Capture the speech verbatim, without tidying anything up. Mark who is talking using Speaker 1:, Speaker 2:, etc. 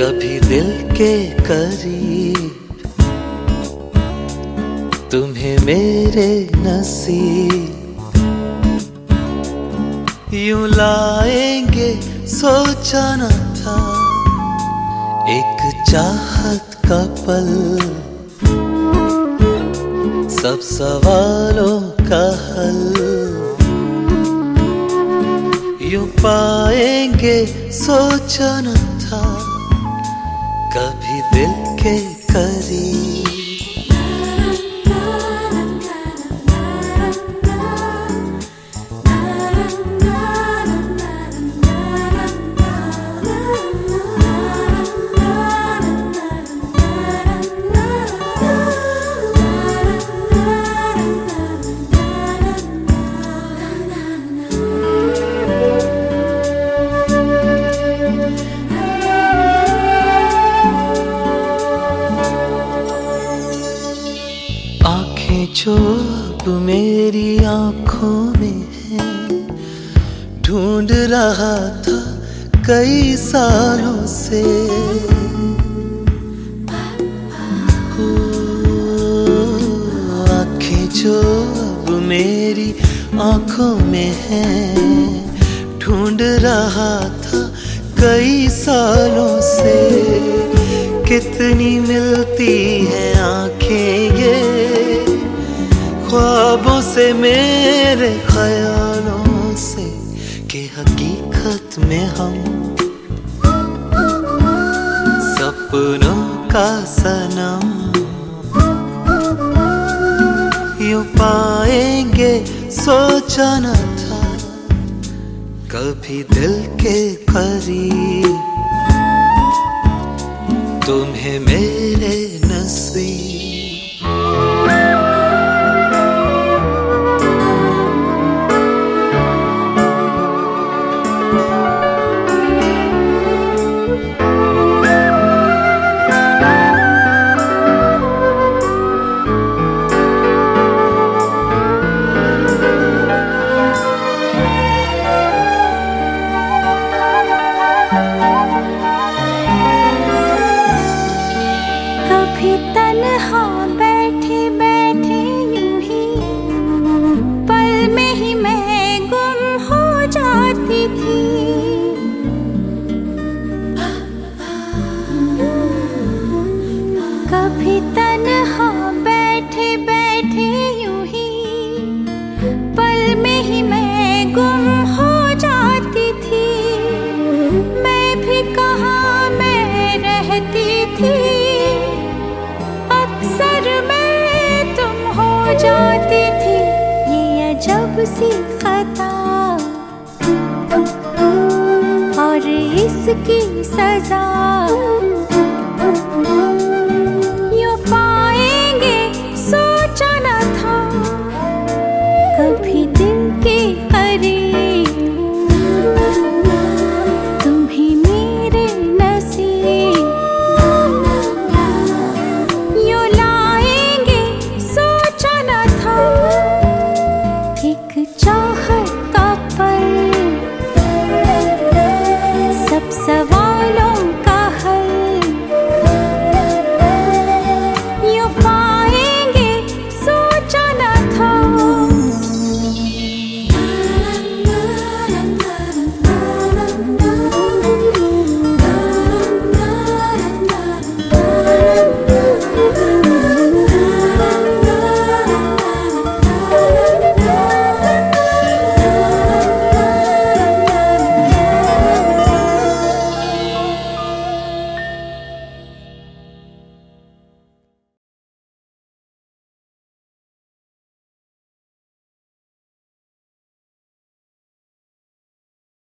Speaker 1: कभी दिल के करीब तुम्हें मेरे नसीब यूं लाएंगे सोचा न था। एक चाहत का पल सब सवालों का हल यूं पाएंगे सोचा न था। कभी दिल के करीब जो अब मेरी आंखों में है, ढूंढ रहा था कई सालों से। ओ, आंखें जो अब मेरी आंखों में है, ढूंढ रहा था कई सालों से। कितनी मिलती हैं आंखें ये ख्वाबों से मेरे ख्यालों से, कि हकीकत में हम सपनों का सनम यूं पाएंगे सोचा न था। कभी दिल के करीब तुम्हें मेरे नसीब
Speaker 2: कभी तन्हा बैठे बैठे यूं ही पल में ही मैं गुम हो जाती थी। मैं भी कहाँ मैं रहती थी, अक्सर मैं तुम हो जाती थी। ये अजब सी खता और इसकी सजा